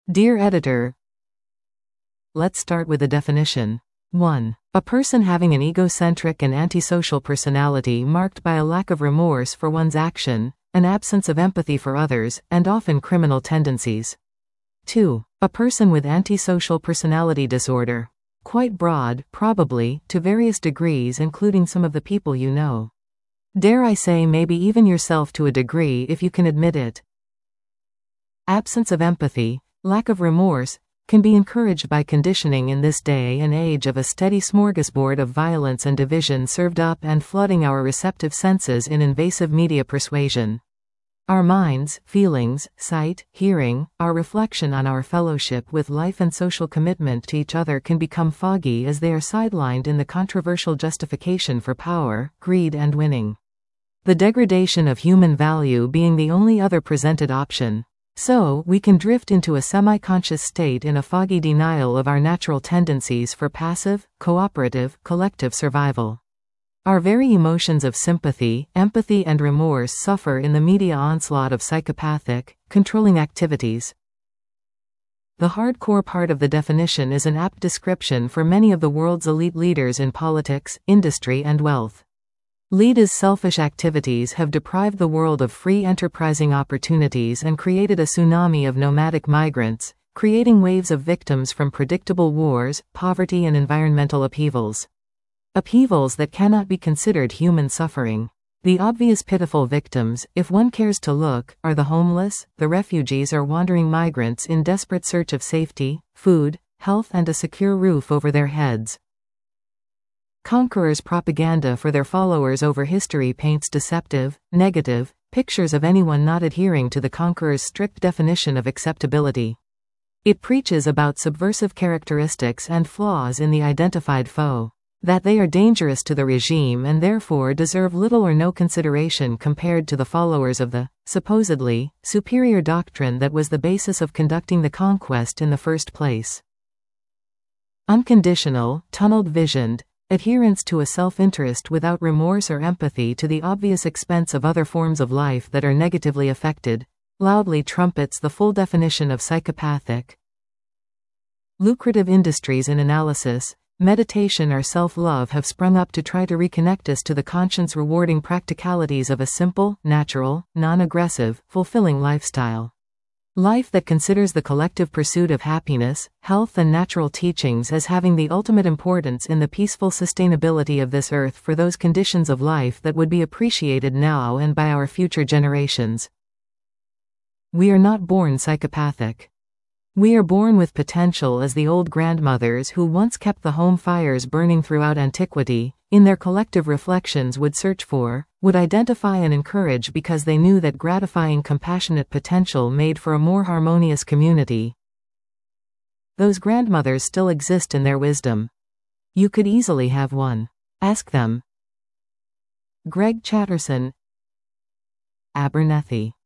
Dear editor, let's start with a definition. 1. A person having an egocentric and antisocial personality marked by a lack of remorse for one's action, an absence of empathy for others, and often criminal tendencies. 2. A person with antisocial personality disorder. Quite broad, probably, to various degrees including some of the people you know. Dare I say maybe even yourself to a degree if you can admit it. Absence of empathy, lack of remorse, can be encouraged by conditioning in this day and age of a steady smorgasbord of violence and division served up and flooding our receptive senses in invasive media persuasion. Our minds, feelings, sight, hearing, our reflection on our fellowship with life and social commitment to each other can become foggy as they are sidelined in the controversial justification for power, greed and winning. The degradation of human value being the only other presented option. So, we can drift into a semi-conscious state in a foggy denial of our natural tendencies for passive, cooperative, collective survival. Our very emotions of sympathy, empathy and remorse suffer in the media onslaught of psychopathic, controlling activities. The hardcore part of the definition is an apt description for many of the world's elite leaders in politics, industry and wealth. Leaders' selfish activities have deprived the world of free enterprising opportunities and created a tsunami of nomadic migrants, creating waves of victims from predictable wars, poverty and environmental upheavals. Upheavals that cannot be considered human suffering. The obvious pitiful victims, if one cares to look, are the homeless, the refugees or wandering migrants in desperate search of safety, food, health and a secure roof over their heads. Conquerors' propaganda for their followers over history paints deceptive, negative, pictures of anyone not adhering to the conqueror's strict definition of acceptability. It preaches about subversive characteristics and flaws in the identified foe, that they are dangerous to the regime and therefore deserve little or no consideration compared to the followers of the, supposedly, superior doctrine that was the basis of conducting the conquest in the first place. Unconditional, tunneled-visioned, adherence to a self-interest without remorse or empathy to the obvious expense of other forms of life that are negatively affected, loudly trumpets the full definition of psychopathic. Lucrative industries in analysis, meditation or self-love have sprung up to try to reconnect us to the conscience-rewarding practicalities of a simple, natural, non-aggressive, fulfilling lifestyle. Life that considers the collective pursuit of happiness, health and natural teachings as having the ultimate importance in the peaceful sustainability of this earth for those conditions of life that would be appreciated now and by our future generations. We are not born psychopathic. We are born with potential as the old grandmothers who once kept the home fires burning throughout antiquity, in their collective reflections would search for, would identify and encourage because they knew that gratifying compassionate potential made for a more harmonious community. Those grandmothers still exist in their wisdom. You could easily have one. Ask them. Greg Chatterson, Abernethy.